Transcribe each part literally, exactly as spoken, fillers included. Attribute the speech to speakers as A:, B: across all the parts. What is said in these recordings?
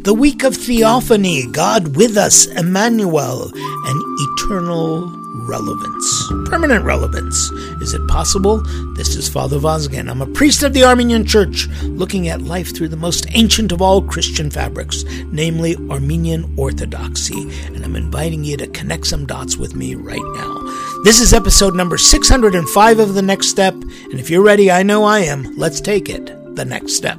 A: The week of Theophany, God with us, Emmanuel, and eternal relevance, permanent relevance. Is it possible? This is Father Vazgen. I'm a priest of the Armenian Church, looking at life through the most ancient of all Christian fabrics, namely Armenian Orthodoxy, and I'm inviting you to connect some dots with me right now. This is episode number six hundred five of The Next Step, and if you're ready, I know I am. Let's take it. The Next Step.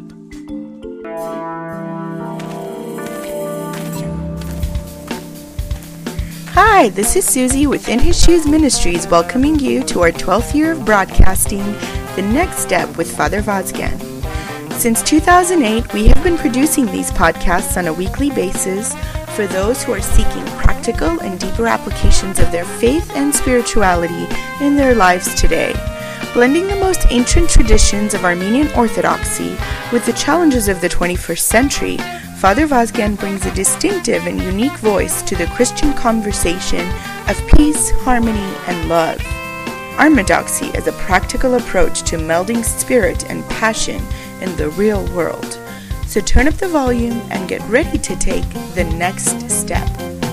B: Hi, this is Susie with In His Shoes Ministries, welcoming you to our twelfth year of broadcasting, The Next Step with Father Vazgen. Since two thousand eight, we have been producing these podcasts on a weekly basis for those who are seeking practical and deeper applications of their faith and spirituality in their lives today, blending the most ancient traditions of Armenian Orthodoxy with the challenges of the twenty-first century. Father Vazgen brings a distinctive and unique voice to the Christian conversation of peace, harmony, and love. Armedoxy is a practical approach to melding spirit and passion in the real world. So turn up the volume and get ready to take the next step.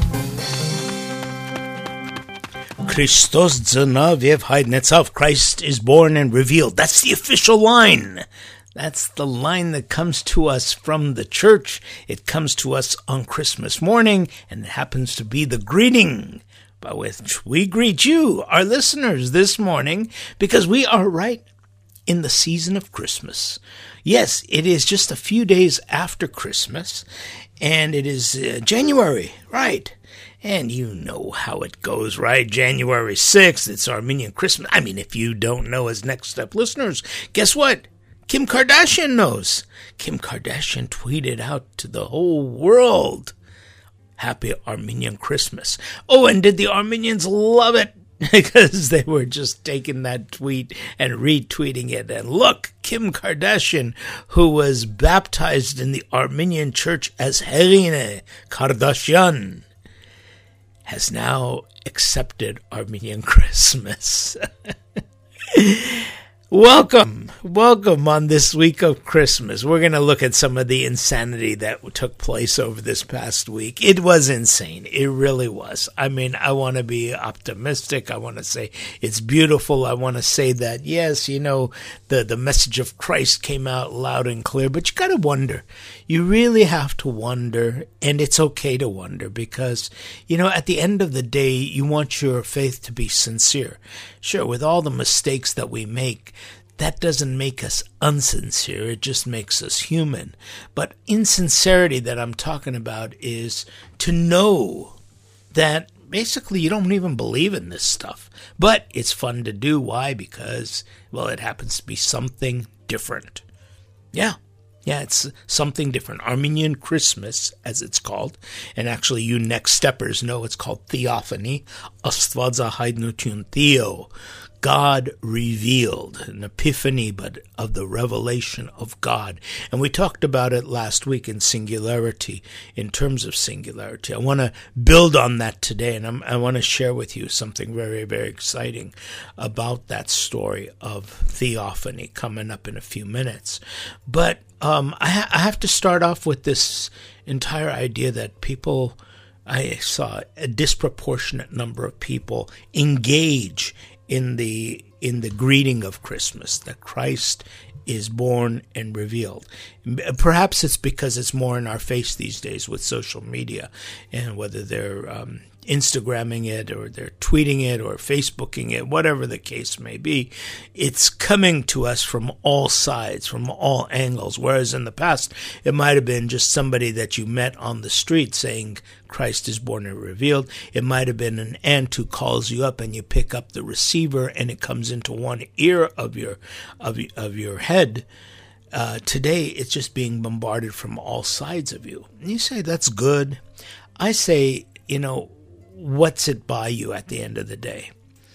A: Christos dzanav yev haidnetzav. Christ is born and revealed. That's the official line. That's the line that comes to us from the church. It comes to us on Christmas morning, and it happens to be the greeting by which we greet you, our listeners, this morning, because we are right in the season of Christmas. Yes, it is just a few days after Christmas, and it is uh, January, right? And you know how it goes, right? January sixth, it's Armenian Christmas. I mean, if you don't know as Next Step listeners, guess what? Kim Kardashian knows. Kim Kardashian tweeted out to the whole world, Happy Armenian Christmas. Oh, and did the Armenians love it? Because they were just taking that tweet and retweeting it. And look, Kim Kardashian, who was baptized in the Armenian church as Herine Kardashian, has now accepted Armenian Christmas. Welcome, welcome on this week of Christmas. We're going to look at some of the insanity that took place over this past week. It was insane. It really was. I mean, I want to be optimistic. I want to say it's beautiful. I want to say that, yes, you know, the, the message of Christ came out loud and clear, but you got to wonder. You really have to wonder, and it's okay to wonder because, you know, at the end of the day, you want your faith to be sincere. Sure, with all the mistakes that we make, that doesn't make us unsincere. It just makes us human. But insincerity that I'm talking about is to know that basically you don't even believe in this stuff. But it's fun to do. Why? Because, well, it happens to be something different. Yeah. Yeah, it's something different. Armenian Christmas, as it's called. And actually, you Next Steppers know it's called Theophany. Astvaza Haidnutun Theo. God revealed. An epiphany, but of the revelation of God. And we talked about it last week in singularity, in terms of singularity. I want to build on that today, and I'm, I want to share with you something very, very exciting about that story of Theophany coming up in a few minutes. But um, I, ha- I have to start off with this entire idea that people, I saw a disproportionate number of people engage in the in the greeting of Christmas, that Christ is born and revealed. Perhaps it's because it's more in our face these days with social media, and whether they're um, Instagramming it or they're tweeting it or Facebooking it, whatever the case may be, it's coming to us from all sides, from all angles. Whereas in the past, it might have been just somebody that you met on the street saying Christ is born and revealed. It might have been an aunt who calls you up and you pick up the receiver and it comes into one ear of your of, of your head. Uh, today, it's just being bombarded from all sides of you. And you say, that's good. I say, you know, what's it buy you at the end of the day?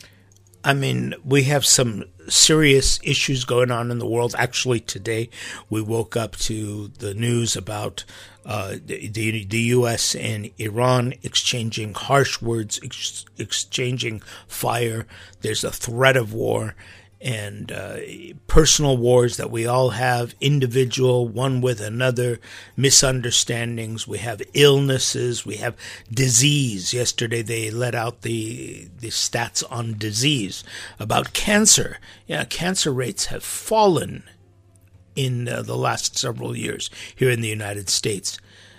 A: I mean, we have some serious issues going on in the world. Actually, today we woke up to the news about uh, the, the the U S and Iran exchanging harsh words, ex- exchanging fire. There's a threat of war. and uh, personal wars that we all have, individual, one with another, misunderstandings. We have illnesses. We have disease. Yesterday they let out the the stats on disease about cancer. Yeah, cancer rates have fallen in uh, the last several years here in the United States.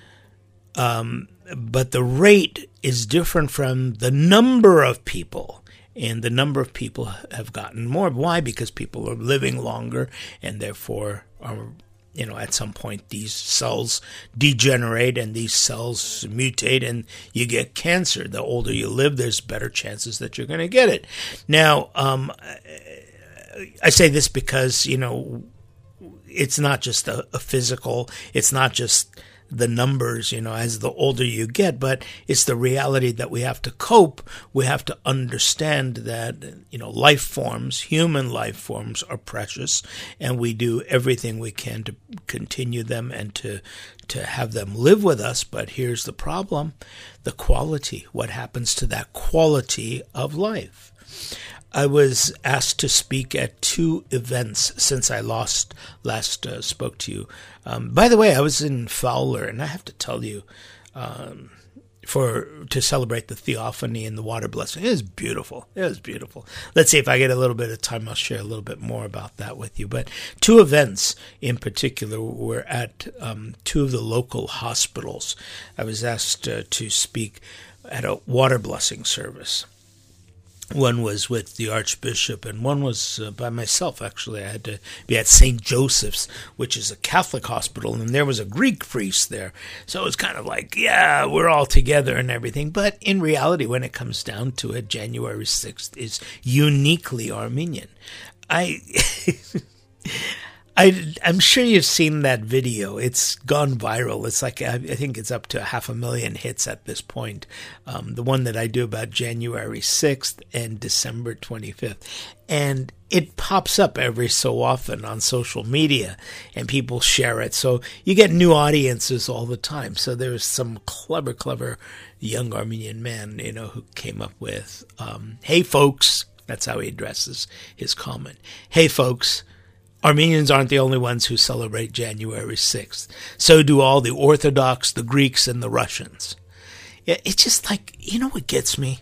A: Um, but the rate is different from the number of people. And the number of people have gotten more. Why? Because people are living longer, and therefore, are, you know, at some point these cells degenerate and these cells mutate, and you get cancer. The older you live, there's better chances that you're going to get it. Now, um, I say this because, you know, it's not just a, a physical, it's not just the numbers, you know, as the older you get, but it's the reality that we have to cope. We have to understand that, you know, life forms, human life forms are precious, and we do everything we can to continue them and to to have them live with us. But here's the problem, the quality. What happens to that quality of life? I was asked to speak at two events since I lost last uh, spoke to you. Um, by the way, I was in Fowler, and I have to tell you, um, for to celebrate the Theophany and the water blessing. It was beautiful. It was beautiful. Let's see if I get a little bit of time, I'll share a little bit more about that with you. But two events in particular were at um, two of the local hospitals. I was asked uh, to speak at a water blessing service. One was with the Archbishop, and one was uh, by myself, actually. I had to be at Saint Joseph's, which is a Catholic hospital, and there was a Greek priest there. So it was kind of like, yeah, we're all together and everything. But in reality, when it comes down to it, January sixth is uniquely Armenian. I... I, I'm sure you've seen that video. It's gone viral. It's like, I, I think it's up to half a million hits at this point. Um, the one that I do about January sixth and December twenty-fifth. And it pops up every so often on social media, and people share it. So you get new audiences all the time. So there's some clever, clever young Armenian man, you know, who came up with, um, hey, folks. That's how he addresses his comment. Hey, folks. Armenians aren't the only ones who celebrate January sixth. So do all the Orthodox, the Greeks, and the Russians. Yeah, it's just like, you know what gets me?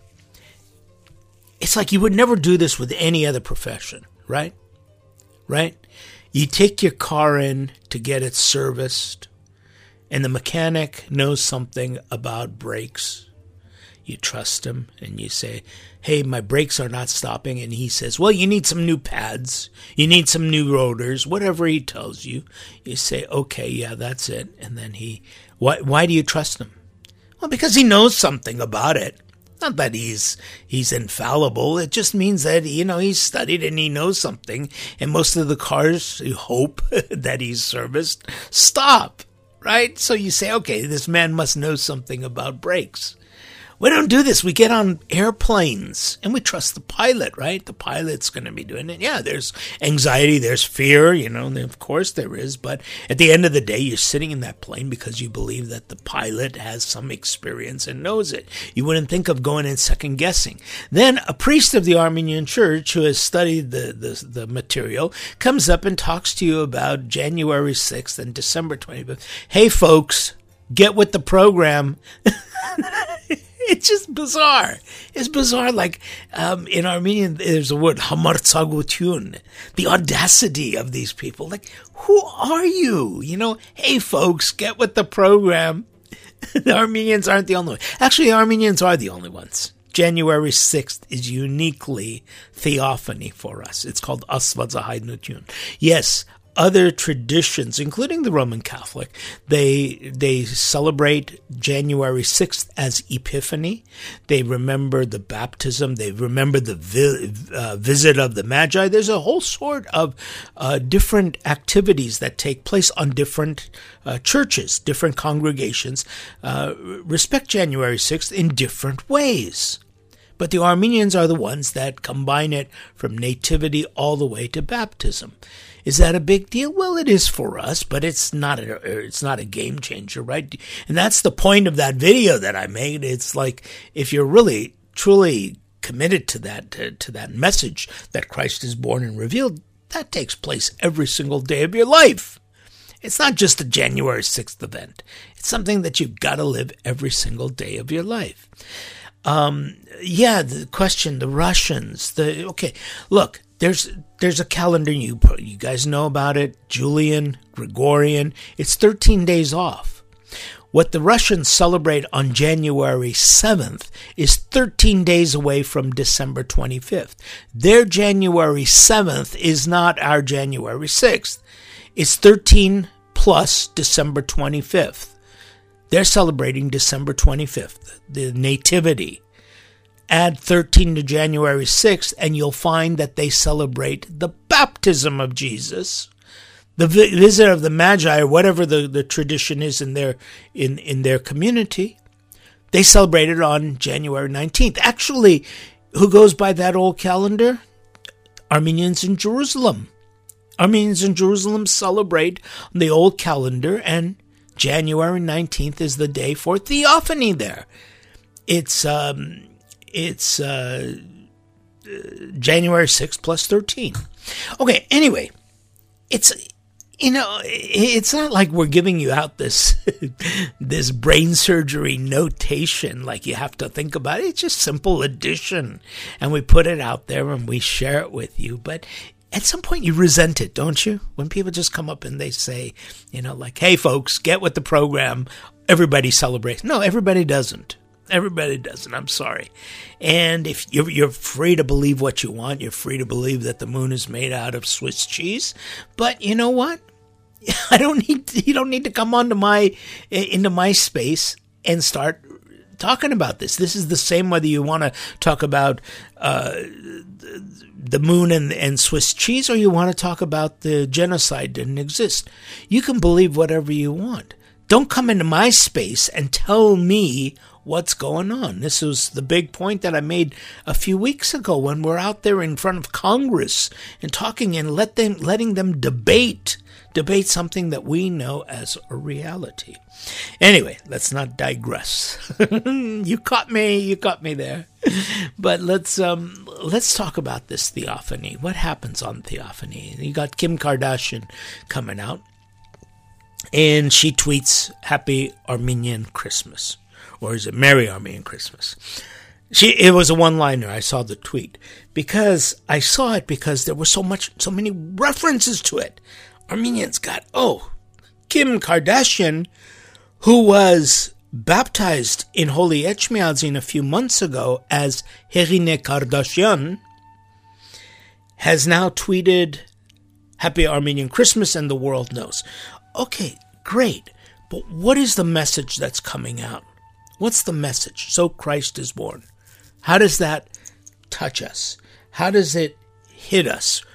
A: It's like you would never do this with any other profession, right? Right? You take your car in to get it serviced, and the mechanic knows something about brakes. You trust him, and you say, hey, my brakes are not stopping. And he says, well, you need some new pads. You need some new rotors, whatever he tells you. You say, okay, yeah, that's it. And then he, why, why do you trust him? Well, because he knows something about it. Not that he's he's infallible. It just means that, you know, he's studied and he knows something. And most of the cars, you hope, that he's serviced stop, right? So you say, okay, this man must know something about brakes. We don't do this. We get on airplanes and we trust the pilot, right? The pilot's going to be doing it. Yeah, there's anxiety, there's fear, you know, of course there is. But at the end of the day, you're sitting in that plane because you believe that the pilot has some experience and knows it. You wouldn't think of going and second guessing. Then a priest of the Armenian Church who has studied the, the, the material comes up and talks to you about January sixth and December twenty-fifth. Hey, folks, get with the program. It's just bizarre. It's bizarre. Like, um, in Armenian, there's a word, hamartsagutun, the audacity of these people. Like, who are you? You know, hey, folks, get with the program. The Armenians aren't the only ones. Actually, the Armenians are the only ones. January sixth is uniquely theophany for us. It's called Asvatzahaidnutun. Yes, other traditions, including the Roman Catholic, they they celebrate January sixth as Epiphany. They remember the baptism. They remember the vi- uh, visit of the Magi. There's a whole sort of uh, different activities that take place on different uh, churches, different congregations, uh, respect January sixth in different ways. But the Armenians are the ones that combine it from nativity all the way to baptism. Is that a big deal? Well, it is for us, but it's not a, it's not a game changer, right? And that's the point of that video that I made. It's like, if you're really, truly committed to that to, to that message that Christ is born and revealed, that takes place every single day of your life. It's not just a January sixth event. It's something that you've got to live every single day of your life. Um, yeah, the question, the Russians, the okay, look, there's there's a calendar, you you guys know about it, Julian, Gregorian. It's thirteen days off. What the Russians celebrate on January seventh is thirteen days away from December twenty-fifth. Their January seventh is not our January sixth. It's thirteen plus December twenty-fifth. They're celebrating December twenty-fifth, the Nativity. Add thirteen to January sixth, and you'll find that they celebrate the baptism of Jesus, the vi- visit of the Magi, or whatever the, the tradition is in their in, in their community. They celebrate it on January nineteenth. Actually, who goes by that old calendar? Armenians in Jerusalem. Armenians in Jerusalem celebrate the old calendar, and January nineteenth is the day for Theophany there. It's um, it's uh, January sixth plus thirteen. Okay, anyway, it's, you know, it's not like we're giving you out this this brain surgery notation like you have to think about it. It's just simple addition, and we put it out there and we share it with you. But at some point you resent it, don't you? When people just come up and they say, you know, like, hey, folks, get with the program. Everybody celebrates. No, everybody doesn't. Everybody doesn't. I'm sorry. And if you're, you're free to believe what you want, you're free to believe that the moon is made out of Swiss cheese. But you know what? I don't need to, you don't need to come onto my into my space and start talking about this. This is the same whether you want to talk about uh, the moon and, and Swiss cheese, or you want to talk about the genocide didn't exist. You can believe whatever you want. Don't come into my space and tell me what's going on. This was the big point that I made a few weeks ago when we're out there in front of Congress and talking and let them, letting them debate, debate something that we know as a reality. Anyway, let's not digress. You caught me, you caught me there. But let's um, let's talk about this Theophany. What happens on Theophany? You got Kim Kardashian coming out, and she tweets, "Happy Armenian Christmas." Or is it Merry Armenian Christmas? She it was a one-liner. I saw the tweet because I saw it because there was so much, so many references to it. Armenians got oh, Kim Kardashian, who was baptized in Holy Echmiadzin a few months ago as Herine Kardashian, has now tweeted Happy Armenian Christmas, and the world knows. Okay, great. But what is the message that's coming out? What's the message? So Christ is born. How does that touch us? How does it hit us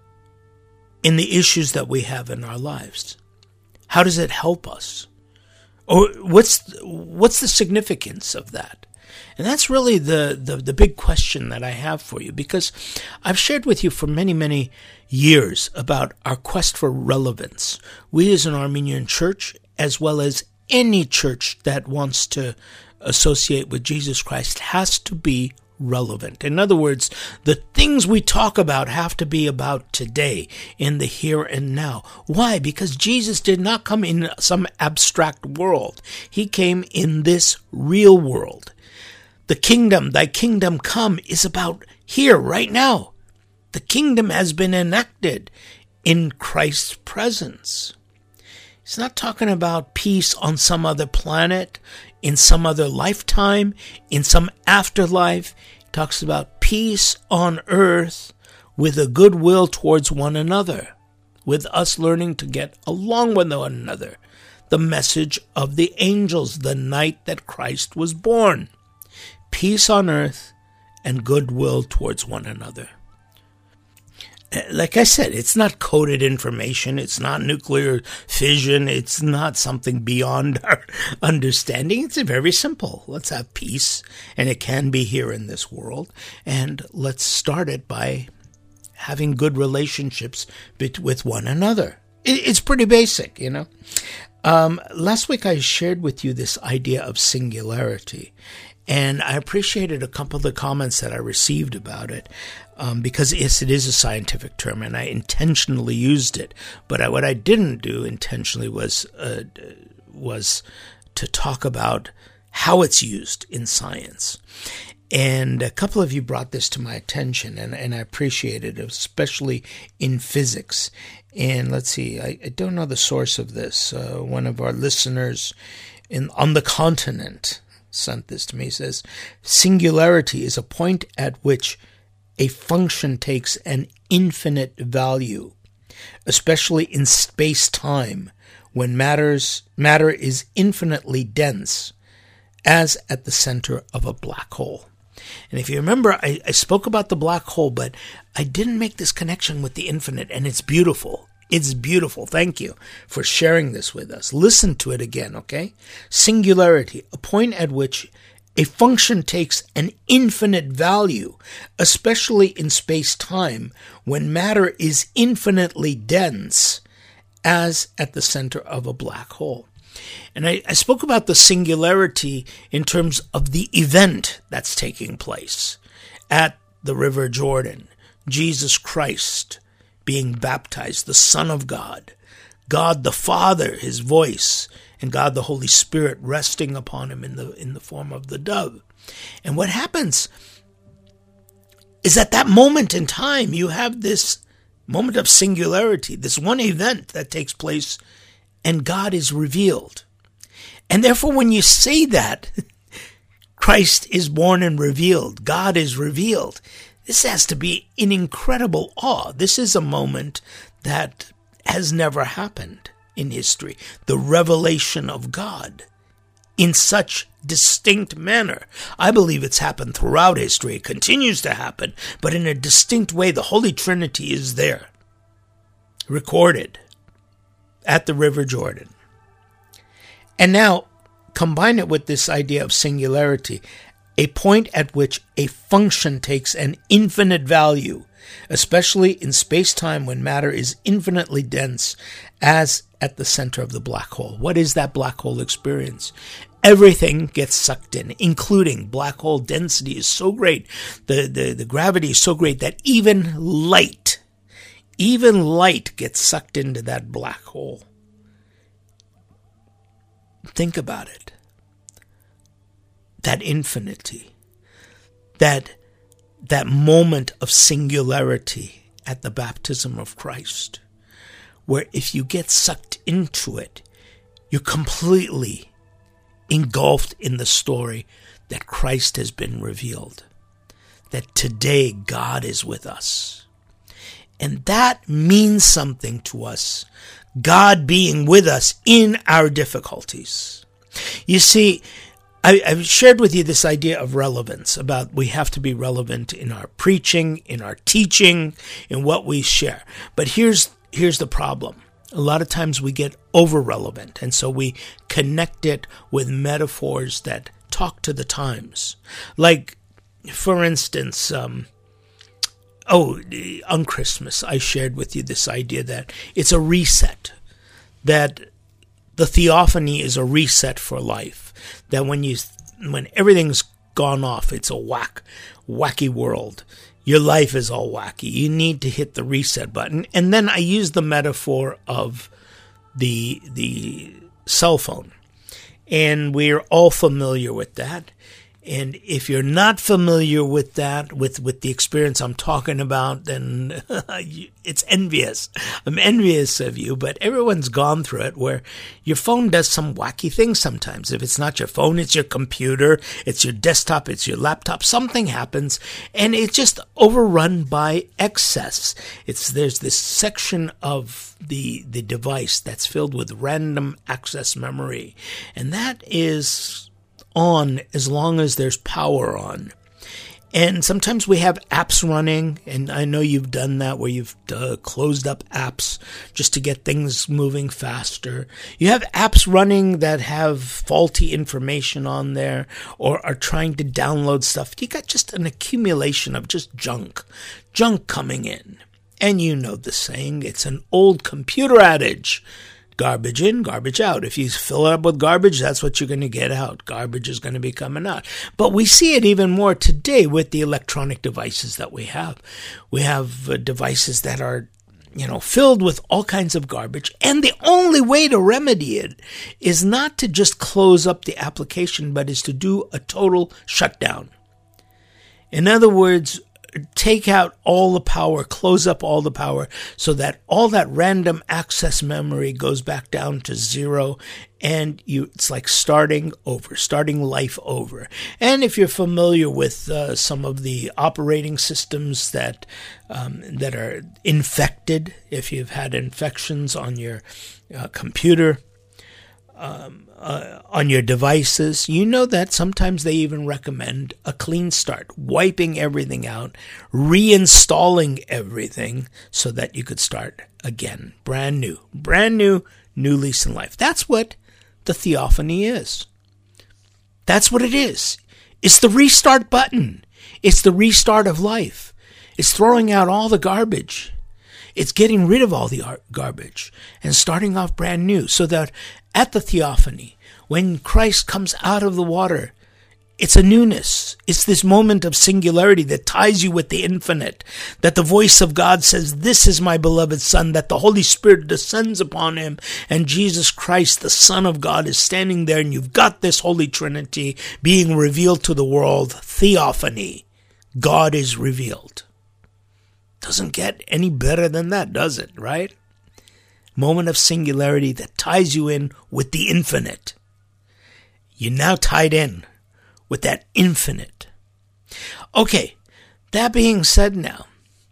A: in the issues that we have in our lives? How does it help us? Or what's what's the significance of that? And that's really the, the, the big question that I have for you, because I've shared with you for many, many years about our quest for relevance. We as an Armenian church, as well as any church that wants to associate with Jesus Christ, has to be relevant. In other words, the things we talk about have to be about today, in the here and now. Why? Because Jesus did not come in some abstract world. He came in this real world. The kingdom, thy kingdom come, is about here, right now. The kingdom has been enacted in Christ's presence. He's not talking about peace on some other planet, in some other lifetime, in some afterlife. He talks about peace on earth with a goodwill towards one another, with us learning to get along with one another. The message of the angels the night that Christ was born. Peace on earth and goodwill towards one another. Like I said, it's not coded information. It's not nuclear fission. It's not something beyond our understanding. It's very simple. Let's have peace, and it can be here in this world. And let's start it by having good relationships with one another. It's pretty basic, you know. Um, last week I shared with you this idea of singularity. And I appreciated a couple of the comments that I received about it, um, because yes, it is a scientific term, and I intentionally used it. But I, what I didn't do intentionally was uh, was to talk about how it's used in science. And a couple of you brought this to my attention, and, and I appreciate it, especially in physics. And let's see, I, I don't know the source of this. Uh, one of our listeners in on the continent sent this to me. He says, singularity is a point at which a function takes an infinite value, especially in space-time, when matters, matter is infinitely dense, as at the center of a black hole. And if you remember, I, I spoke about the black hole, but I didn't make this connection with the infinite, and it's beautiful. It's beautiful. Thank you for sharing this with us. Listen to it again, okay? Singularity, a point at which a function takes an infinite value, especially in space-time, when matter is infinitely dense, as at the center of a black hole. And I, I spoke about the singularity in terms of the event that's taking place at the River Jordan. Jesus Christ being baptized, the Son of God, God the Father, his voice, and God the Holy Spirit resting upon him in the in the form of the dove. And what happens is at that moment in time, you have this moment of singularity, this one event that takes place, and God is revealed. And therefore, when you say that, Christ is born and revealed, God is revealed, this has to be an incredible awe. This is a moment that has never happened in history. The revelation of God in such distinct manner. I believe it's happened throughout history. It continues to happen, but in a distinct way. The Holy Trinity is there, recorded at the River Jordan. And now, combine it with this idea of singularity, a point at which a function takes an infinite value, especially in space-time when matter is infinitely dense, as at the center of the black hole. What is that black hole experience? Everything gets sucked in, including black hole density is so great, the, the, the gravity is so great that even light, even light gets sucked into that black hole. Think about it. That infinity, that, that moment of singularity at the baptism of Christ, where if you get sucked into it, you're completely engulfed in the story that Christ has been revealed, that today God is with us. And that means something to us, God being with us in our difficulties. You see, I, I've shared with you this idea of relevance, about we have to be relevant in our preaching, in our teaching, in what we share. But here's here's the problem. A lot of times we get over-relevant, and so we connect it with metaphors that talk to the times. Like, for instance, um, oh, on Christmas, I shared with you this idea that it's a reset, that the theophany is a reset for life. That when you, when everything's gone off, it's a whack, wacky world. Your life is all wacky. You need to hit the reset button. And then I use the metaphor of the the cell phone. And we're all familiar with that. And if you're not familiar with that, with, with the experience I'm talking about, then it's envious. I'm envious of you, but everyone's gone through it, where your phone does some wacky things sometimes. If it's not your phone, it's your computer, it's your desktop, it's your laptop. Something happens, and it's just overrun by excess. It's there's this section of the the device that's filled with random access memory, and that is on as long as there's power on. And sometimes we have apps running, and I know you've done that, where you've uh, closed up apps just to get things moving faster. You have apps running that have faulty information on there, or are trying to download stuff. You got just an accumulation of just junk, junk coming in. And you know the saying, it's an old computer adage, Garbage in, garbage out. If you fill it up with garbage, that's what you're going to get out. Garbage is going to be coming out. But we see it even more today with the electronic devices that we have. We have uh, devices that are, you know, filled with all kinds of garbage. And the only way to remedy it is not to just close up the application, but is to do a total shutdown. In other words, take out all the power, close up all the power so that all that random access memory goes back down to zero, and you it's like starting over, starting life over. And if you're familiar with uh, some of the operating systems that um, that are infected, if you've had infections on your uh, computer, um, uh, on your devices, you know that sometimes they even recommend a clean start, wiping everything out, reinstalling everything so that you could start again, brand new, brand new, new lease in life. That's what the theophany is. That's what it is. It's the restart button. It's the restart of life. It's throwing out all the garbage. It's getting rid of all the garbage and starting off brand new, so that at the theophany, when Christ comes out of the water, it's a newness. It's this moment of singularity that ties you with the infinite, that the voice of God says, "This is my beloved Son," that the Holy Spirit descends upon him, and Jesus Christ, the Son of God, is standing there, and you've got this Holy Trinity being revealed to the world. Theophany. God is revealed. Doesn't get any better than that, does it, right? Moment of singularity that ties you in with the infinite. You're now tied in with that infinite. Okay, that being said now,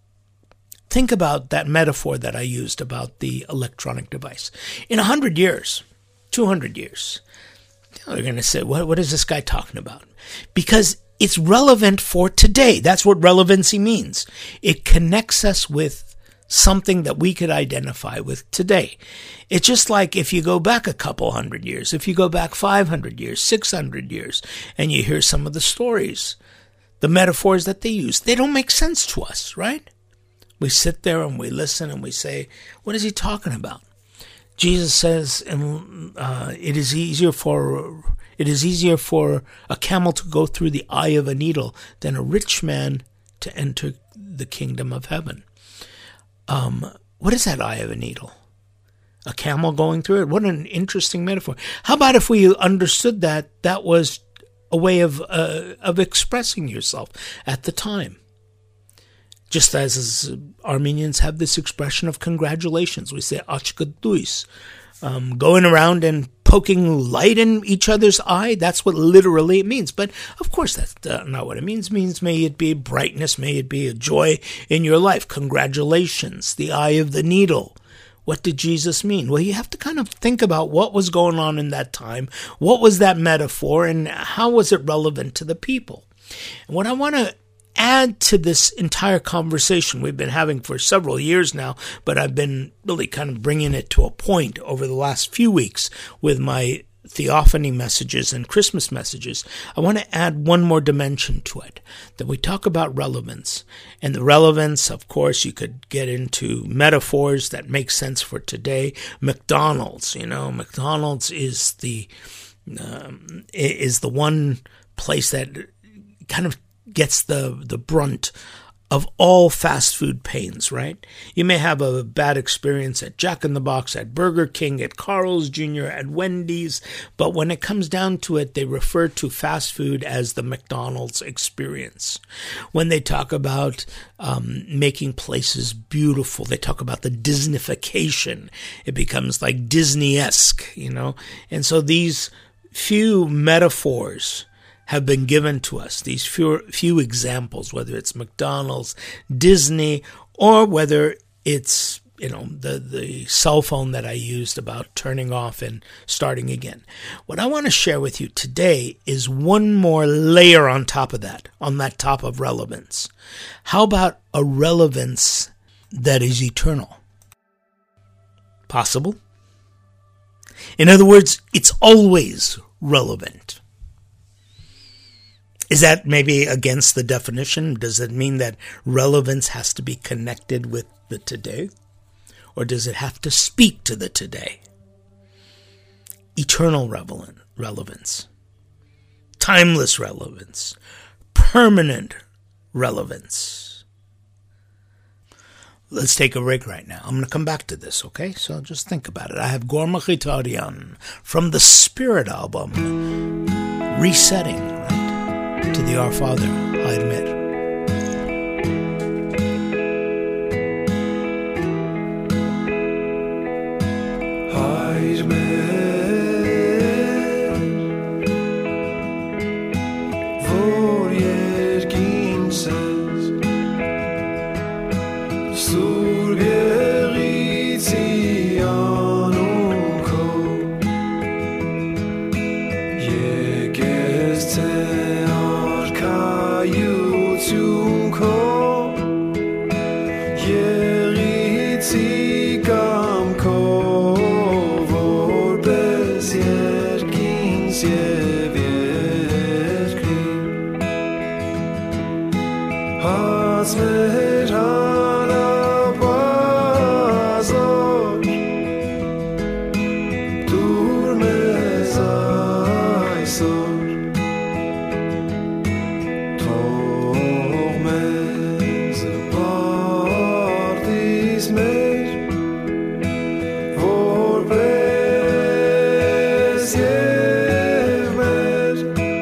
A: think about that metaphor that I used about the electronic device. In a hundred years, two hundred years, they're going to say, what, what is this guy talking about? Because it's relevant for today. That's what relevancy means. It connects us with something that we could identify with today. It's just like if you go back a couple hundred years, if you go back five hundred years, six hundred years, and you hear some of the stories, the metaphors that they use, they don't make sense to us, right? We sit there and we listen and we say, what is he talking about? Jesus says, uh, it is easier for it is easier for a camel to go through the eye of a needle than a rich man to enter the kingdom of heaven. Um, what is that eye of a needle? A camel going through it? What an interesting metaphor. How about if we understood that that was a way of uh, of expressing yourself at the time? Just as, as Armenians have this expression of congratulations. We say achkaduis, um, going around and poking light in each other's eye. That's what literally it means. But of course, that's uh, not what it means. It means may it be brightness, may it be a joy in your life. Congratulations, the eye of the needle. What did Jesus mean? Well, you have to kind of think about what was going on in that time. What was that metaphor, and how was it relevant to the people? And what I want to add to this entire conversation we've been having for several years now, but I've been really kind of bringing it to a point over the last few weeks with my theophany messages and Christmas messages. I want to add one more dimension to it, that we talk about relevance. And the relevance, of course, you could get into metaphors that make sense for today. McDonald's, you know, McDonald's is the um, is the one place that kind of gets the, the brunt of all fast food pains, right? You may have a bad experience at Jack in the Box, at Burger King, at Carl's Junior, at Wendy's, but when it comes down to it, they refer to fast food as the McDonald's experience. When they talk about um, making places beautiful, they talk about the Disneyfication. It becomes like Disney-esque, you know? And so these few metaphors have been given to us, these few, few examples, whether it's McDonald's, Disney, or whether it's, you know, the, the cell phone that I used about turning off and starting again. What I want to share with you today is one more layer on top of that, on that top of relevance. How about a relevance that is eternal? Possible? In other words, it's always relevant. Is that maybe against the definition? Does it mean that relevance has to be connected with the today? Or does it have to speak to the today? eternal relevant, relevance, timeless relevance, permanent relevance. Let's take a break right now. I'm going to come back to this, okay? So just think about it. I have Gor Mkhitaryan from the Spirit album, Resetting, right, to the Our Father, Hayr Mer.
C: Hayr Mer, vår erkinses, stor berit Zion og kom, jeges tear kajutjum kom, jerit zigam kom, vår besjerkins jeverkri, has mer hana bazar, dur mezai sor, tog mez bardis mer, vår besjer mer,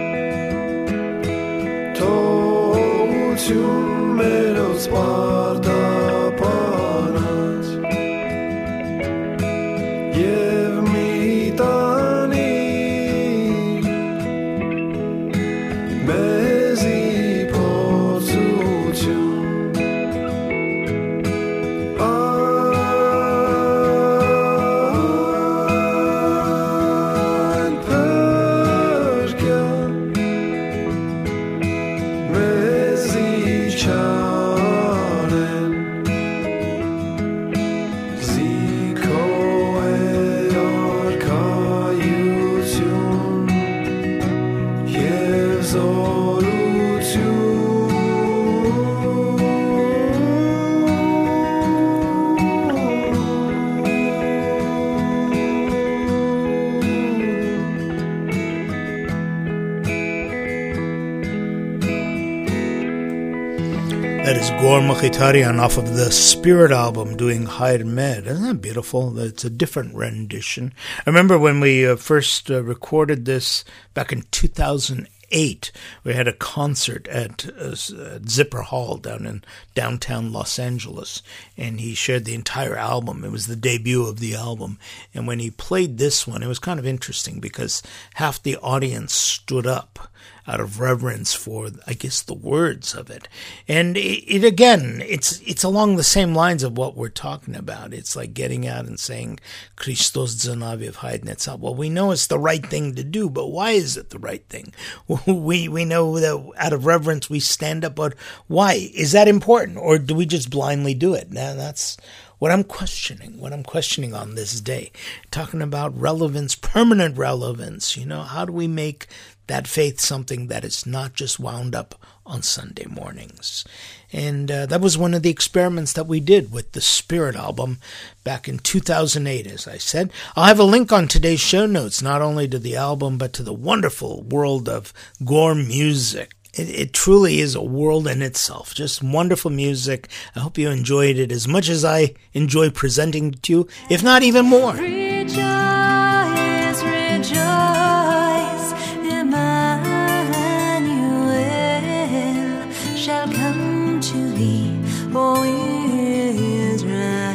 C: tog tjum mer og sparda panas, jev mitani, mezi potsuchum, an perkja, mezi chanen, ziko ear kajutjum, jev
A: That is Gor Mkhitaryan off of the Spirit album doing Hayr Mer. Isn't that beautiful? It's a different rendition. I remember when we uh, first uh, recorded this back in two thousand eight, we had a concert at uh, Zipper Hall down in downtown Los Angeles, and he shared the entire album. It was the debut of the album. And when he played this one, it was kind of interesting because half the audience stood up out of reverence for, I guess, the words of it. And it, it again, it's it's along the same lines of what we're talking about. It's like getting out and saying, Christos Zanaviv Haidnetzah. Well, we know it's the right thing to do, but why is it the right thing? We we know that out of reverence we stand up, but why? Is that important? Or do we just blindly do it? Now, that's what I'm questioning, what I'm questioning on this day. Talking about relevance, permanent relevance. You know, how do we make that faith something that is not just wound up on Sunday mornings? And uh, that was one of the experiments that we did with the Spirit album back in two thousand eight, as I said. I'll have a link on today's show notes, not only to the album, but to the wonderful world of Gor music. It, it truly is a world in itself. Just wonderful music. I hope you enjoyed it as much as I enjoy presenting it to you, if not even more.
D: Rejoice, rejoice, Emmanuel shall come to thee, O Israel.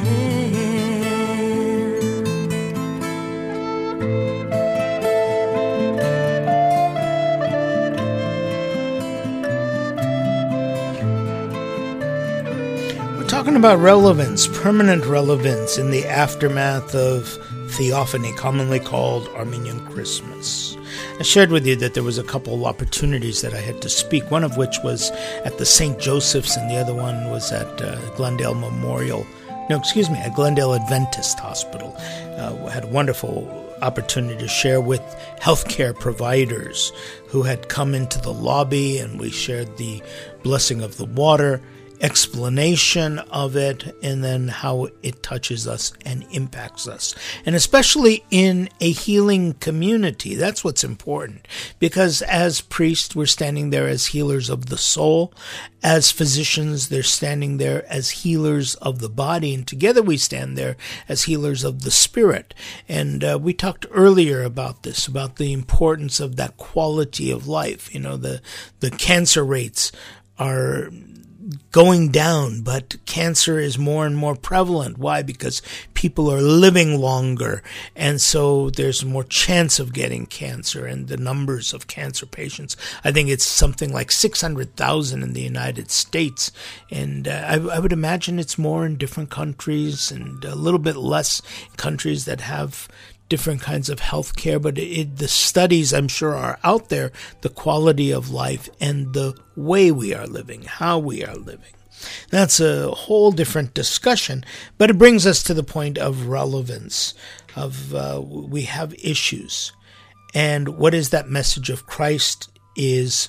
A: Talking about relevance, permanent relevance in the aftermath of Theophany, commonly called Armenian Christmas. I shared with you that there was a couple of opportunities that I had to speak, one of which was at the Saint Joseph's and the other one was at uh, Glendale Memorial, no, excuse me, at Glendale Adventist Hospital. Uh, we had a wonderful opportunity to share with healthcare providers who had come into the lobby, and we shared the blessing of the water. explanation of it, and then how it touches us and impacts us. And especially in a healing community, that's what's important. Because as priests, we're standing there as healers of the soul. As physicians, they're standing there as healers of the body. And together we stand there as healers of the spirit. And uh, we talked earlier about this, about the importance of that quality of life. You know, the, the cancer rates are going down, but cancer is more and more prevalent. Why? Because people are living longer, and so there's more chance of getting cancer. And the numbers of cancer patients, I think it's something like six hundred thousand in the United States, and uh, I, I would imagine it's more in different countries and a little bit less in countries that have different kinds of health care, but it, the studies, I'm sure, are out there, the quality of life and the way we are living, how we are living. That's a whole different discussion, but it brings us to the point of relevance, of uh, we have issues. And what is that message of Christ is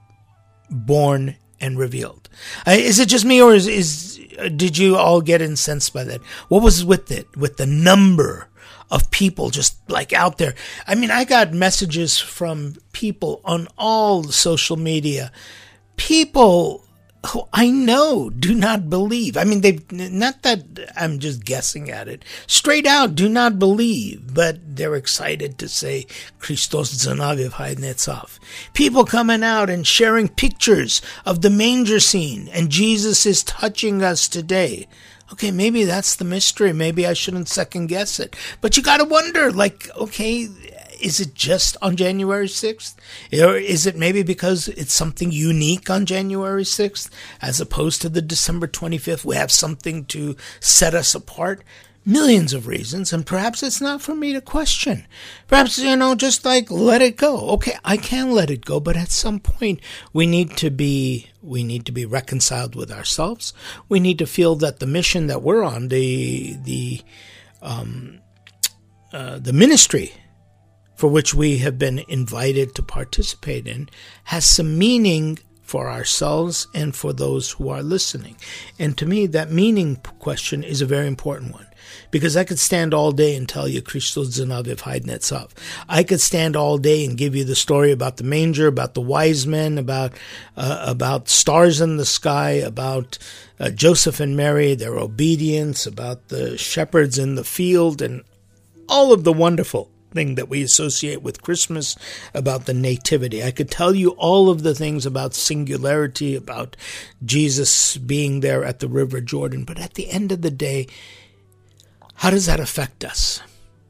A: born and revealed? Uh, is it just me, or is, is did you all get incensed by that? What was with it, with the number of people just like out there? I mean, I got messages from people on all social media, people who I know do not believe. I mean, they not that I'm just guessing at it, straight out do not believe, but they're excited to say Christos Zanaviv Haidnetsov. People coming out and sharing pictures of the manger scene, and Jesus is touching us today. Okay, maybe that's the mystery. Maybe I shouldn't second guess it. But you got to wonder, like, okay, is it just on January sixth? Or is it maybe because it's something unique on January sixth as opposed to the December twenty-fifth? We have something to set us apart. Millions of reasons, and perhaps it's not for me to question. Perhaps, you know, just like let it go. Okay, I can let it go, but at some point we need to be we need to be reconciled with ourselves. We need to feel that the mission that we're on, the the um, uh, the ministry for which we have been invited to participate in, has some meaning for ourselves and for those who are listening. And to me, that meaning question is a very important one. Because I could stand all day and tell you Christos Zanaviv Haidnetsov. I could stand all day and give you the story about the manger, about the wise men, about uh, about stars in the sky, about uh, Joseph and Mary, their obedience, about the shepherds in the field, and all of the wonderful thing that we associate with Christmas, about the nativity. I could tell you all of the things about singularity, about Jesus being there at the River Jordan. But at the end of the day, how does that affect us?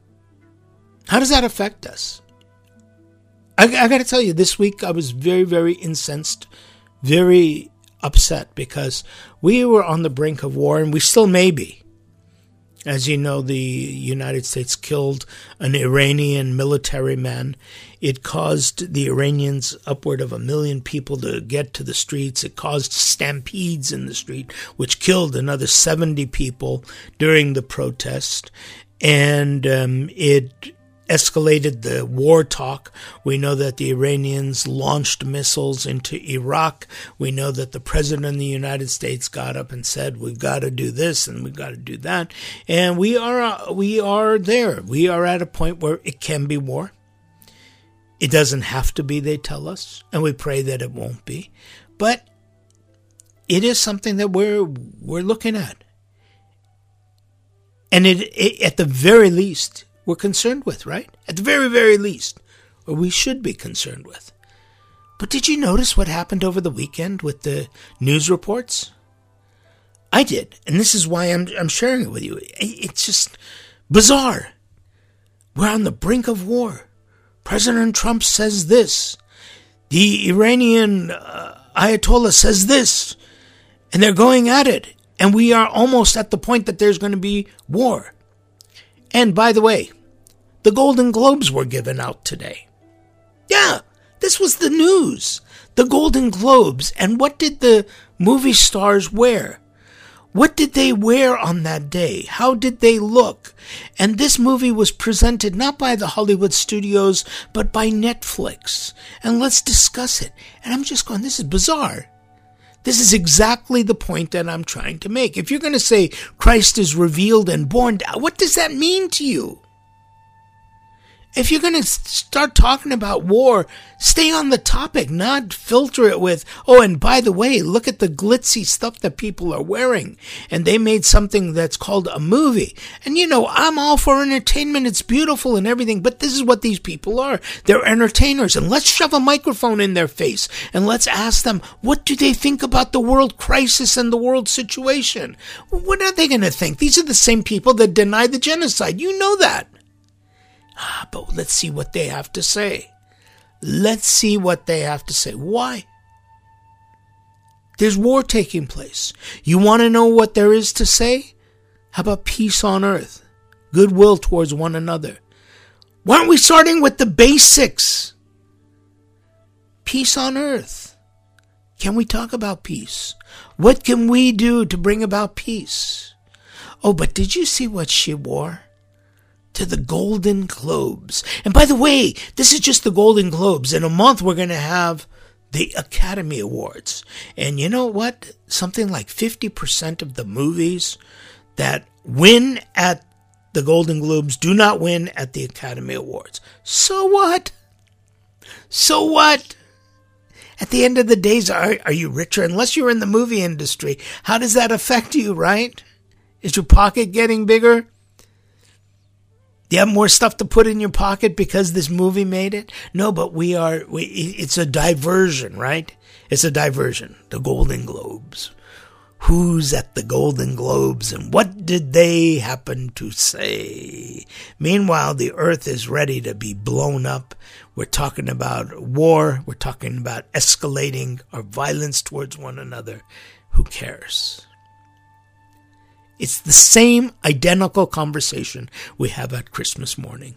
A: How does that affect us? I, I got to tell you, this week I was very, very incensed, very upset, because we were on the brink of war, and we still may be. As you know, the United States killed an Iranian military man. It caused the Iranians upward of a million people to get to the streets. It caused stampedes in the street, which killed another seventy people during the protest. And um, it escalated the war talk. We know that the Iranians launched missiles into Iraq. We know that the President of the United States got up and said, we've got to do this and we've got to do that. And we are uh, we are there. We are at a point where it can be war. It doesn't have to be, they tell us, and we pray that it won't be. But it is something that we're we're looking at. And it, it at the very least, we're concerned with, right? At the very, very least, or we should be concerned with. But did you notice what happened over the weekend with the news reports? I did, and this is why I'm I'm sharing it with you. It's just bizarre. We're on the brink of war. President Trump says this. The Iranian uh, Ayatollah says this. And they're going at it. And we are almost at the point that there's going to be war. And by the way, the Golden Globes were given out today. Yeah, this was the news. The Golden Globes. And what did the movie stars wear? What did they wear on that day? How did they look? And this movie was presented not by the Hollywood studios, but by Netflix. And let's discuss it. And I'm just going, this is bizarre. This is exactly the point that I'm trying to make. If you're going to say Christ is revealed and born, what does that mean to you? If you're going to start talking about war, stay on the topic, not filter it with, oh, and by the way, look at the glitzy stuff that people are wearing. And they made something that's called a movie. And you know, I'm all for entertainment. It's beautiful and everything, but this is what these people are. They're entertainers. And let's shove a microphone in their face and let's ask them, what do they think about the world crisis and the world situation? What are they going to think? These are the same people that deny the genocide. You know that. Ah, but let's see what they have to say. Let's see what they have to say. Why? There's war taking place. You want to know what there is to say? How about peace on earth? Goodwill towards one another. Why aren't we starting with the basics? Peace on earth. Can we talk about peace? What can we do to bring about peace? Oh, but did you see what she wore? To the Golden Globes. And by the way, this is just the Golden Globes. In a month, we're going to have the Academy Awards. And you know what? Something like fifty percent of the movies that win at the Golden Globes do not win at the Academy Awards. So what? So what? At the end of the day, are, are you richer? Unless you're in the movie industry, how does that affect you, right? Is your pocket getting bigger? Do you have more stuff to put in your pocket because this movie made it? No, but we are, we, it's a diversion, right? It's a diversion. The Golden Globes. Who's at the Golden Globes and what did they happen to say? Meanwhile, the earth is ready to be blown up. We're talking about war. We're talking about escalating our violence towards one another. Who cares? It's the same identical conversation we have at Christmas morning.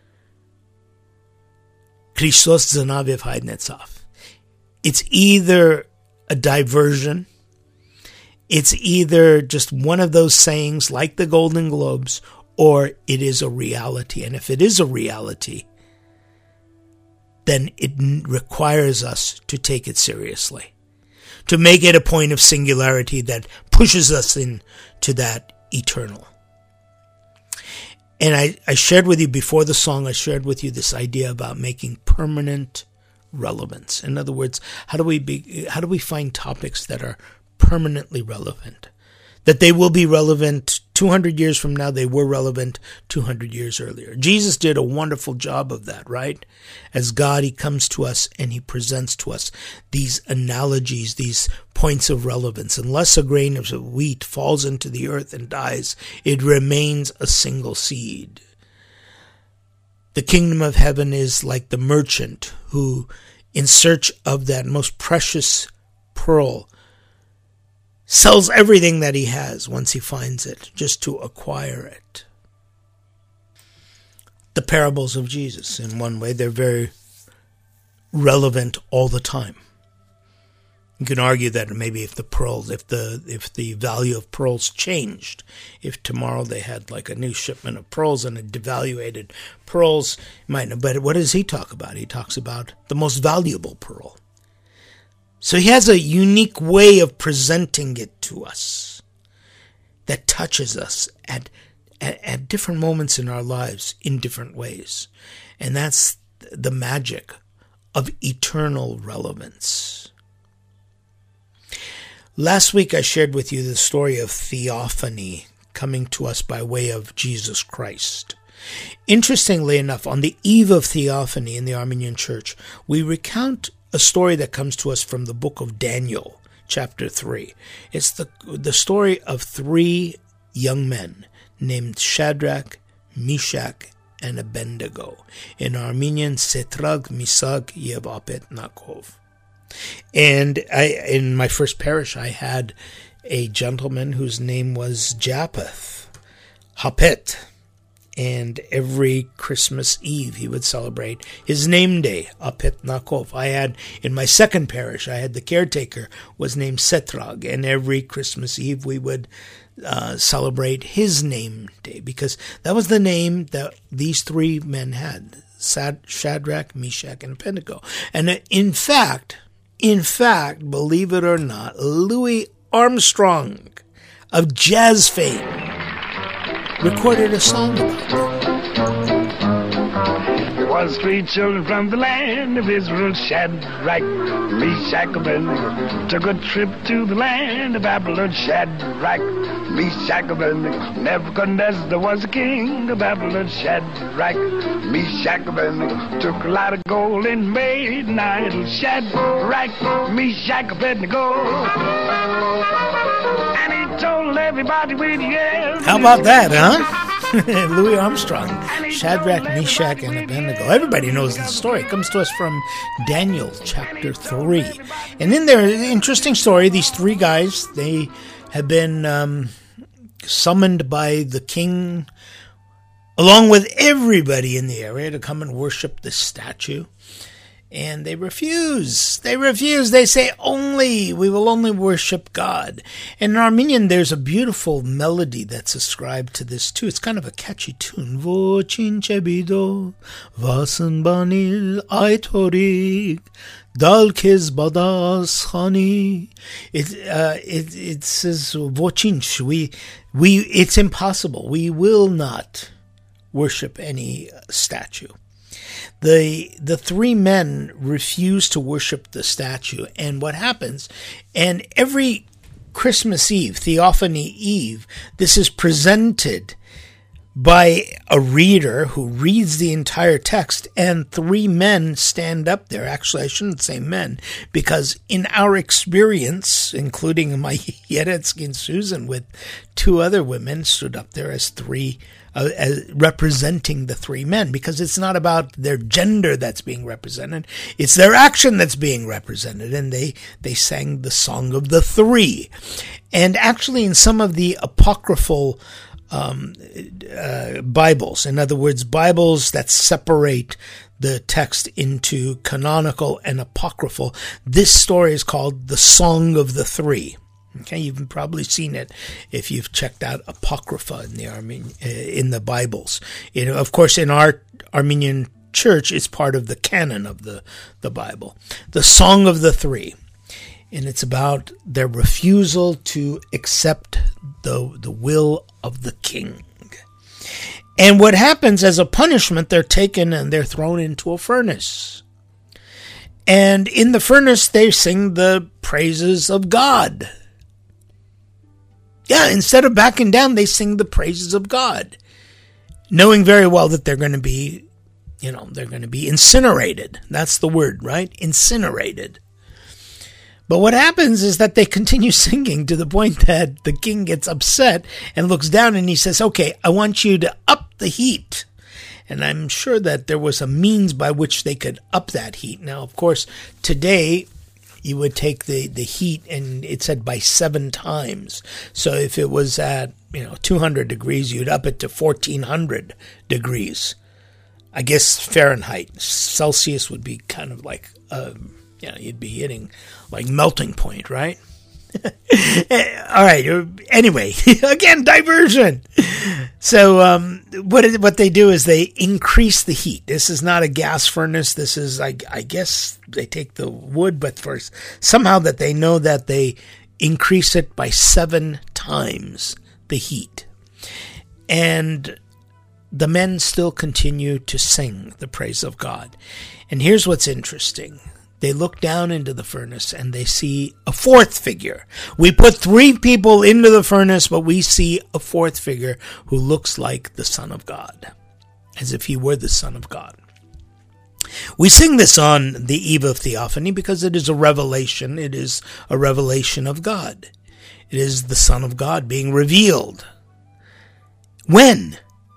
A: Christos Zanaviv Haidnetsov. It's either a diversion, it's either just one of those sayings like the Golden Globes, or it is a reality. And if it is a reality, then it requires us to take it seriously, to make it a point of singularity that pushes us into that eternal. And I, I shared with you before the song, I shared with you this idea about making permanent relevance. In other words, how do we be, how do we find topics that are permanently relevant? That they will be relevant two hundred years from now, they were relevant two hundred years earlier. Jesus did a wonderful job of that, right? As God, he comes to us and he presents to us these analogies, these points of relevance. Unless a grain of wheat falls into the earth and dies, it remains a single seed. The kingdom of heaven is like the merchant who, in search of that most precious pearl, sells everything that he has once he finds it, just to acquire it. The parables of Jesus, in one way, they're very relevant all the time. You can argue that maybe if the pearls, if the if the value of pearls changed, if tomorrow they had like a new shipment of pearls and it devaluated pearls, might know. But what does he talk about? He talks about the most valuable pearl. So he has a unique way of presenting it to us that touches us at, at, at different moments in our lives in different ways. And that's the magic of eternal relevance. Last week I shared with you the story of theophany coming to us by way of Jesus Christ. Interestingly enough, on the eve of theophany in the Armenian Church, we recount a story that comes to us from the book of Daniel, chapter three. It's the the story of three young men named Shadrach, Meshach, and Abednego. In Armenian, Setrag, Misag, Yev Abednego. And I, in my first parish, I had a gentleman whose name was Japheth, Hapet. And every Christmas Eve, he would celebrate his name day, Apet Nakov. I had, in my second parish, I had the caretaker was named Setrag. And every Christmas Eve, we would uh, celebrate his name day, because that was the name that these three men had, Sad, Shadrach, Meshach, and Abednego. And in fact, In fact, believe it or not, Louis Armstrong of jazz fame recorded a song about it.
E: There was three children from the land of Israel, Shadrach, Meshach, Abednego. Took a trip to the land of Babylon, Shadrach, Meshach, Abednego. Nebuchadnezzar was the king of Babylon, Shadrach, Meshach, Abednego. Took a lot of gold and made an idol, Shadrach, Meshach, Abednego. And he told everybody with the air.
A: How about that, huh? Louis Armstrong, Shadrach, Meshach, and Abednego. Everybody knows the story. It comes to us from Daniel chapter three. And in there, interesting story, these three guys, they have been um, summoned by the king, along with everybody in the area, to come and worship the statue. And they refuse. They refuse. They say, only, we will only worship God. And in Armenian, there's a beautiful melody that's ascribed to this too. It's kind of a catchy tune. Vochin chebido, vasan banil aitorig, dalkez badas khani. It, uh, it, it says, vochinch, we, we, it's impossible. We will not worship any statue. The the three men refuse to worship the statue, and what happens, and every Christmas Eve, Theophany Eve, this is presented by a reader who reads the entire text, and three men stand up there. Actually, I shouldn't say men, because in our experience, including my Yeretskin Susan with two other women, stood up there as three Uh, as representing the three men, because it's not about their gender that's being represented, it's their action that's being represented, and they they sang the Song of the Three. And actually in some of the apocryphal um, uh, Bibles, in other words, Bibles that separate the text into canonical and apocryphal, this story is called the Song of the Three. Okay, you've probably seen it if you've checked out Apocrypha in the Armenian, uh, in the Bibles. You know, of course, in our Armenian church, it's part of the canon of the, the Bible. The Song of the Three. And it's about their refusal to accept the, the will of the king. And what happens as a punishment, they're taken and they're thrown into a furnace. And in the furnace, they sing the praises of God. Yeah, instead of backing down, they sing the praises of God, knowing very well that they're going to be, you know, they're going to be incinerated. That's the word, right? Incinerated. But what happens is that they continue singing to the point that the king gets upset and looks down and he says, okay, I want you to up the heat. And I'm sure that there was a means by which they could up that heat. Now, of course, today you would take the, the heat, and it said by seven times. So if it was at, you know, two hundred degrees, you'd up it to fourteen hundred degrees. I guess Fahrenheit. Celsius would be kind of like, uh, you know, you'd be hitting like melting point, right? All right. Anyway, again, diversion. So um, what it, what they do is they increase the heat. This is not a gas furnace. This is, I, I guess, they take the wood, but first somehow that they know that they increase it by seven times the heat, and the men still continue to sing the praise of God. And here's what's interesting. They look down into the furnace and they see a fourth figure. We put three people into the furnace, but we see a fourth figure who looks like the Son of God, as if he were the Son of God. We sing this on the eve of Theophany because it is a revelation. It is a revelation of God. It is the Son of God being revealed. When?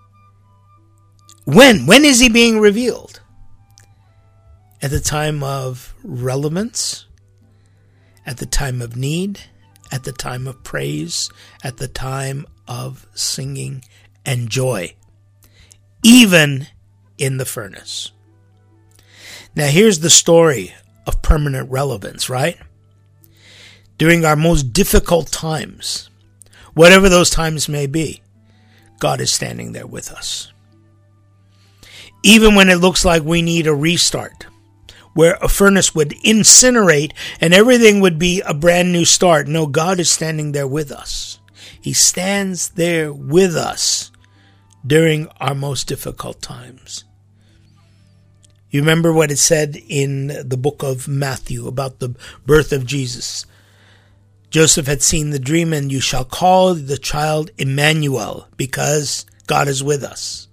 A: When? When is he being revealed? At the time of relevance, at the time of need, at the time of praise, at the time of singing and joy, even in the furnace. Now here's the story of permanent relevance, right? During our most difficult times, whatever those times may be, God is standing there with us. Even when it looks like we need a restart, where a furnace would incinerate and everything would be a brand new start. No, God is standing there with us. He stands there with us during our most difficult times. You remember what it said in the book of Matthew about the birth of Jesus. Joseph had seen the dream, and you shall call the child Emmanuel, because God is with us.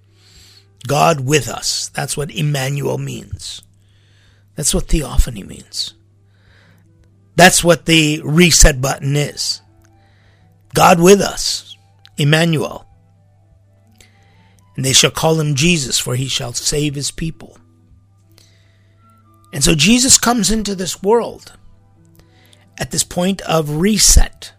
A: God with us. That's what Emmanuel means. That's what theophany means. That's what the reset button is. God with us. Emmanuel. And they shall call him Jesus, for he shall save his people. And so Jesus comes into this world at this point of reset.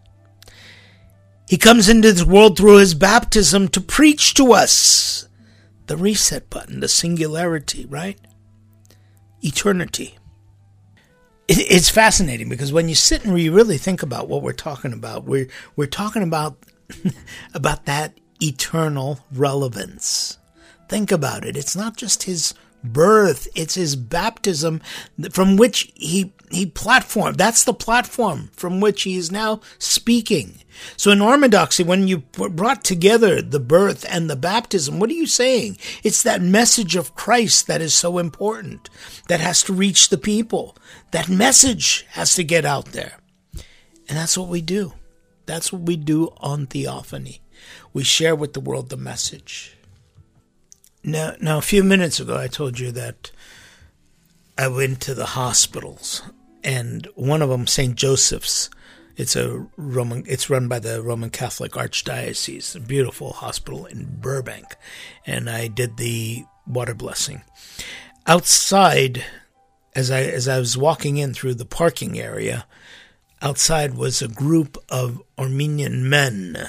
A: He comes into this world through his baptism to preach to us the reset button, the singularity, right? Eternity. It, it's fascinating because when you sit and you really think about what we're talking about, we're we're talking about about that eternal relevance. Think about it. It's not just his birth, it's his baptism from which he he platformed. That's the platform from which he is now speaking. So in orthodoxy, when you brought together the birth and the baptism, what are you saying? It's that message of Christ that is so important, that has to reach the people. That message has to get out there. And that's what we do. That's what we do on Theophany. We share with the world the message. Now, now, a few minutes ago, I told you that I went to the hospitals, and one of them, Saint Joseph's, it's a Roman. It's run by the Roman Catholic Archdiocese, a beautiful hospital in Burbank, and I did the water blessing. Outside, as I as I was walking in through the parking area, outside was a group of Armenian men.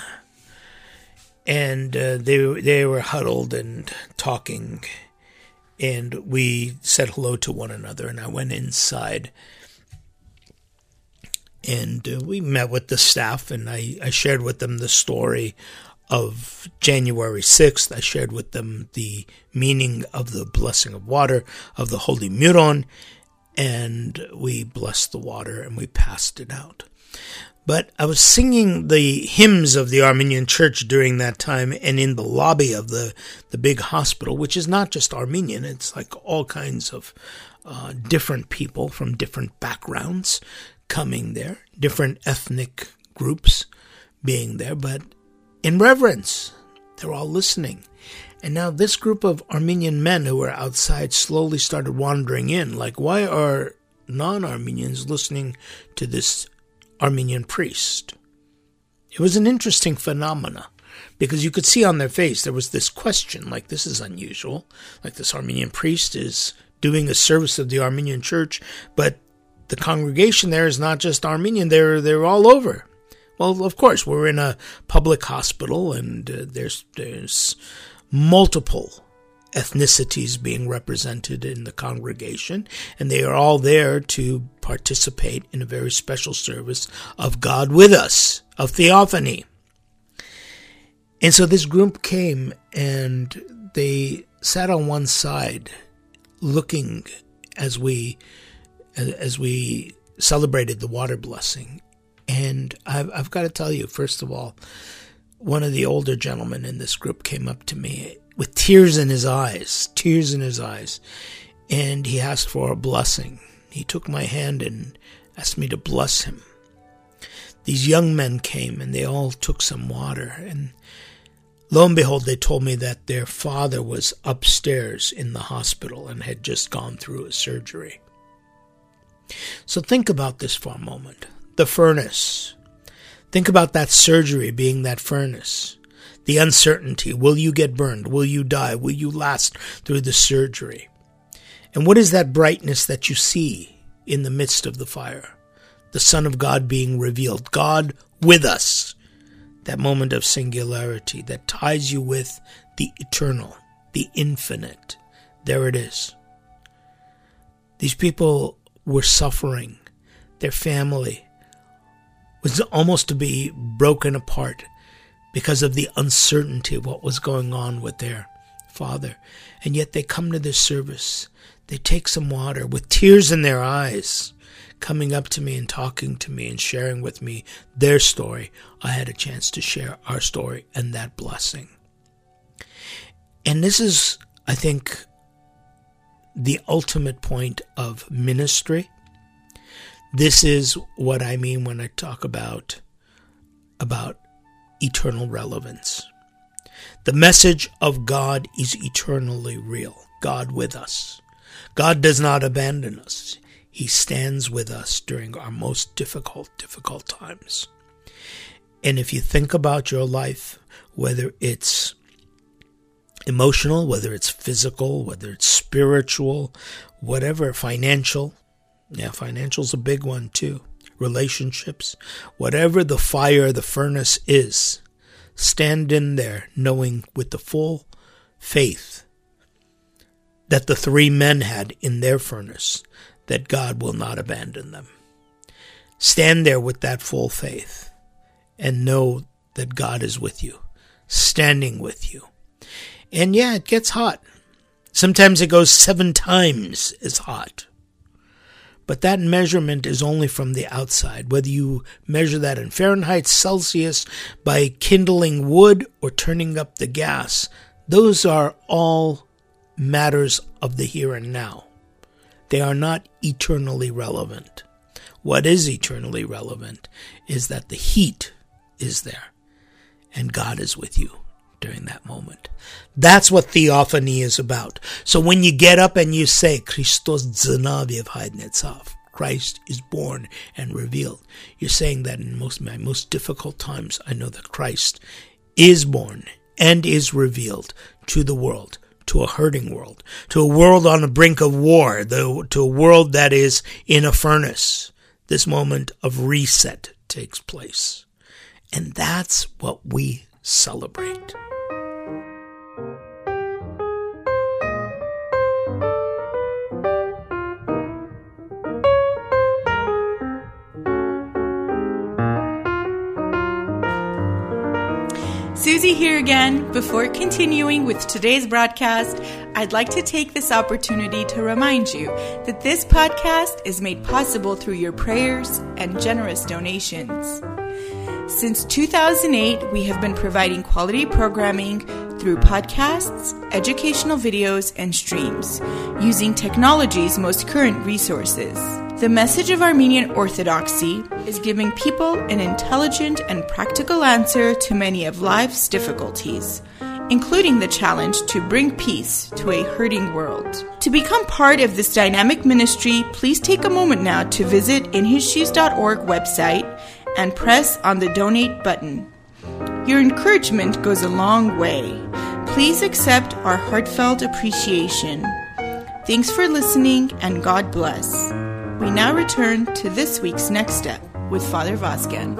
A: And uh, they they were huddled and talking, and we said hello to one another. And I went inside, and uh, we met with the staff, and I, I shared with them the story of January sixth. I shared with them the meaning of the blessing of water, of the Holy Miron, and we blessed the water and we passed it out. But I was singing the hymns of the Armenian Church during that time, and in the lobby of the, the big hospital, which is not just Armenian, it's like all kinds of uh, different people from different backgrounds coming there, different ethnic groups being there, but in reverence, they're all listening. And now this group of Armenian men who were outside slowly started wandering in, like, why are non-Armenians listening to this Armenian priest? It was an interesting phenomena because you could see on their face there was this question, like, this is unusual, like this Armenian priest is doing a service of the Armenian church, but the congregation there is not just Armenian, they're they're all over. Well, of course, we're in a public hospital, and uh, there's there's multiple ethnicities being represented in the congregation, and they are all there to participate in a very special service of God with us, of Theophany. And so this group came, and they sat on one side, looking as we as we celebrated the water blessing. And I've, I've got to tell you, first of all, one of the older gentlemen in this group came up to me with tears in his eyes, tears in his eyes, and he asked for a blessing. He took my hand and asked me to bless him. These young men came, and they all took some water, and lo and behold, they told me that their father was upstairs in the hospital and had just gone through a surgery. So think about this for a moment. The furnace. Think about that surgery being that furnace. The uncertainty. Will you get burned? Will you die? Will you last through the surgery? And what is that brightness that you see in the midst of the fire? The Son of God being revealed. God with us. That moment of singularity that ties you with the eternal, the infinite. There it is. These people were suffering. Their family was almost to be broken apart because of the uncertainty of what was going on with their Father. And yet they come to this service. They take some water with tears in their eyes, coming up to me and talking to me and sharing with me their story. I had a chance to share our story and that blessing. And this is, I think, the ultimate point of ministry. This is what I mean when I talk about, about eternal relevance. The message of God is eternally real. God with us. God does not abandon us. He stands with us during our most difficult, difficult times. And if you think about your life, whether it's emotional, whether it's physical, whether it's spiritual, whatever, financial, yeah, financial's a big one too, relationships, whatever the fire, the furnace is, stand in there knowing with the full faith that the three men had in their furnace, that God will not abandon them. Stand there with that full faith and know that God is with you, standing with you. And yeah, it gets hot. Sometimes it goes seven times as hot. But that measurement is only from the outside. Whether you measure that in Fahrenheit, Celsius, by kindling wood or turning up the gas, those are all matters of the here and now. They are not eternally relevant. What is eternally relevant is that the heat is there and God is with you during that moment. That's what theophany is about. So when you get up and you say, Christos Dzanaviev Haidnetsov, Christ is born and revealed, you're saying that in most my most difficult times, I know that Christ is born and is revealed to the world, to a hurting world, to a world on the brink of war, to a world that is in a furnace. This moment of reset takes place. And that's what we celebrate.
B: Susie here again. Before continuing with today's broadcast, I'd like to take this opportunity to remind you that this podcast is made possible through your prayers and generous donations. Since two thousand eight, we have been providing quality programming through podcasts, educational videos, and streams, using technology's most current resources. The message of Armenian Orthodoxy is giving people an intelligent and practical answer to many of life's difficulties, including the challenge to bring peace to a hurting world. To become part of this dynamic ministry, please take a moment now to visit in his shoes dot org website and press on the donate button. Your encouragement goes a long way. Please accept our heartfelt appreciation. Thanks for listening, and God bless. We now return to this week's Next Step with Father Vazgen.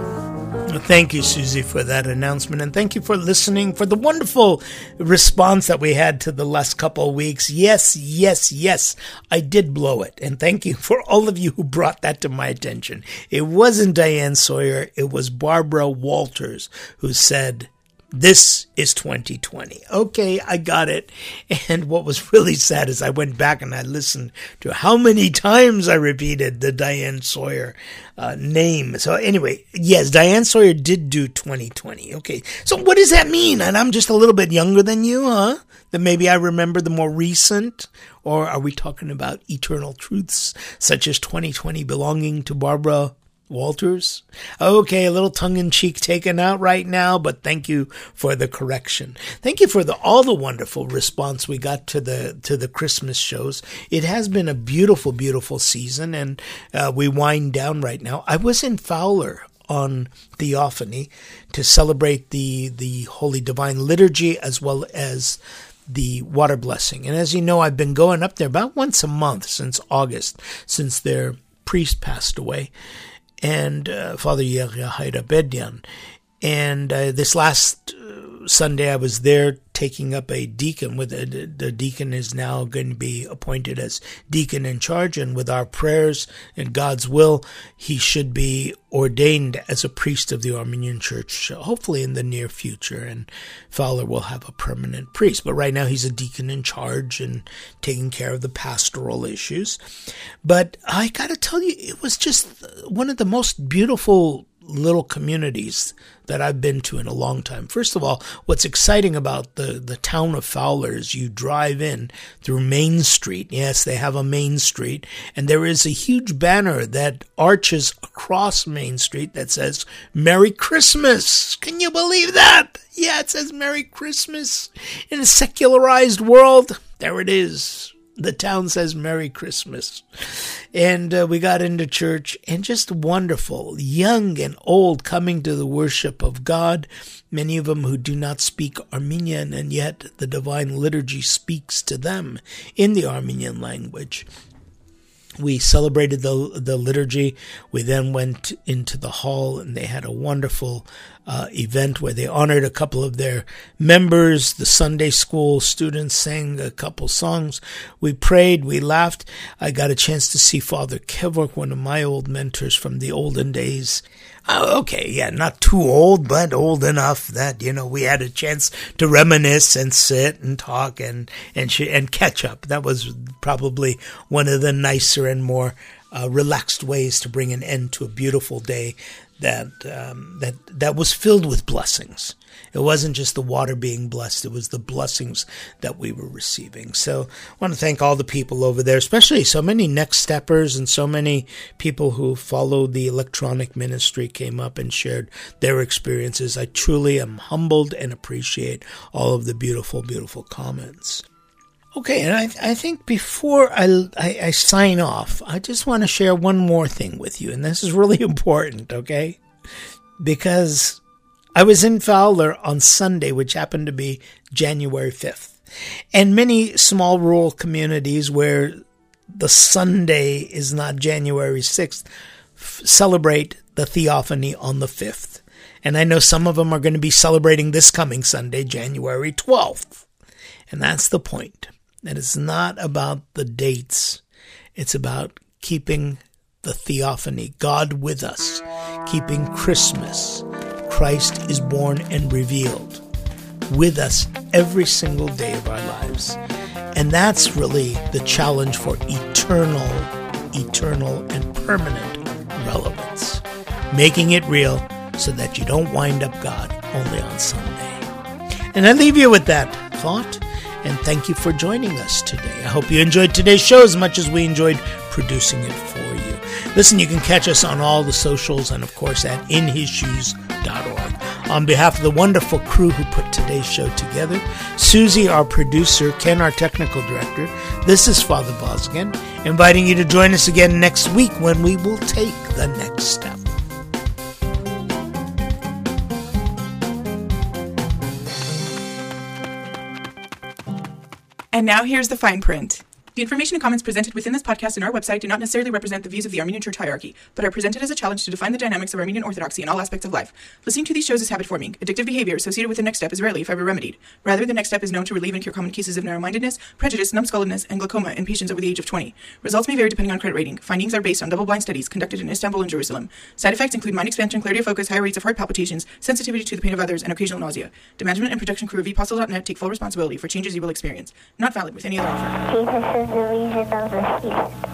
A: Thank you, Susie, for that announcement, and thank you for listening, for the wonderful response that we had to the last couple of weeks. Yes, yes, yes, I did blow it, and thank you for all of you who brought that to my attention. It wasn't Diane Sawyer, it was Barbara Walters who said, this is twenty twenty. Okay, I got it. And what was really sad is I went back and I listened to how many times I repeated the Diane Sawyer uh, name. So anyway, yes, Diane Sawyer did do twenty twenty. Okay, so what does that mean? And I'm just a little bit younger than you, huh? Then maybe I remember the more recent? Or are we talking about eternal truths such as twenty twenty belonging to Barbara Walters? Okay, a little tongue-in-cheek taken out right now, but thank you for the correction. Thank you for the all the wonderful response we got to the to the Christmas shows. It has been a beautiful, beautiful season, and uh, we wind down right now. I was in Fowler on Theophany to celebrate the the Holy Divine Liturgy as well as the water blessing. And as you know, I've been going up there about once a month since August, since their priest passed away. And uh, Father Yehia Haida Bedian. And uh, this last uh, Sunday I was there taking up a deacon. With a, the deacon is now going to be appointed as deacon in charge, and with our prayers and God's will, he should be ordained as a priest of the Armenian Church, hopefully in the near future, and Fowler will have a permanent priest. But right now he's a deacon in charge and taking care of the pastoral issues. But I got to tell you, it was just one of the most beautiful little communities that I've been to in a long time. First of all, what's exciting about the, the town of Fowler is you drive in through Main Street. Yes, they have a Main Street, and there is a huge banner that arches across Main Street that says, Merry Christmas. Can you believe that? Yeah, it says Merry Christmas. In a secularized world, there it is. The town says Merry Christmas. And uh, we got into church, and just wonderful, young and old, coming to the worship of God, many of them who do not speak Armenian, and yet the Divine Liturgy speaks to them in the Armenian language. We celebrated the the liturgy. We then went into the hall, and they had a wonderful uh, event where they honored a couple of their members. The Sunday school students sang a couple songs. We prayed. We laughed. I got a chance to see Father Kevork, one of my old mentors from the olden days. Oh, okay, yeah, not too old, but old enough that, you know, we had a chance to reminisce and sit and talk and and sh- and catch up. That was probably one of the nicer and more uh, relaxed ways to bring an end to a beautiful day that um, that that was filled with blessings. It wasn't just the water being blessed, it was the blessings that we were receiving. So I want to thank all the people over there, especially so many Next Steppers and so many people who followed the electronic ministry came up and shared their experiences. I truly am humbled and appreciate all of the beautiful, beautiful comments. Okay, and I, I think before I, I, I sign off, I just want to share one more thing with you, and this is really important, okay? Because I was in Fowler on Sunday, which happened to be January fifth, and many small rural communities where the Sunday is not January sixth f- celebrate the Theophany on the fifth. And I know some of them are going to be celebrating this coming Sunday, January twelfth. And that's the point. That it's not about the dates. It's about keeping the Theophany, God with us, keeping Christmas, Christ is born and revealed with us every single day of our lives. And that's really the challenge for eternal, eternal and permanent relevance. Making it real so that you don't wind up God only on Sunday. And I leave you with that thought. And thank you for joining us today. I hope you enjoyed today's show as much as we enjoyed producing it for you. Listen, you can catch us on all the socials and, of course, at in his shoes dot org. On behalf of the wonderful crew who put today's show together, Susie, our producer, Ken, our technical director, this is Father Vazgen, inviting you to join us again next week when we will take the next step.
B: And now here's the fine print. The information and comments presented within this podcast and our website do not necessarily represent the views of the Armenian Church hierarchy, but are presented as a challenge to define the dynamics of Armenian Orthodoxy in all aspects of life. Listening to these shows is habit-forming. Addictive behavior associated with the Next Step is rarely, if ever, remedied. Rather, the Next Step is known to relieve and cure common cases of narrow-mindedness, prejudice, numbskulledness, and glaucoma in patients over the age of twenty. Results may vary depending on credit rating. Findings are based on double-blind studies conducted in Istanbul and Jerusalem. Side effects include mind expansion, clarity of focus, higher rates of heart palpitations, sensitivity to the pain of others, and occasional nausea. The management and production crew of v postal dot net take full responsibility for changes you will experience. Not valid with any other offer.
F: Jesus is the reason of the season.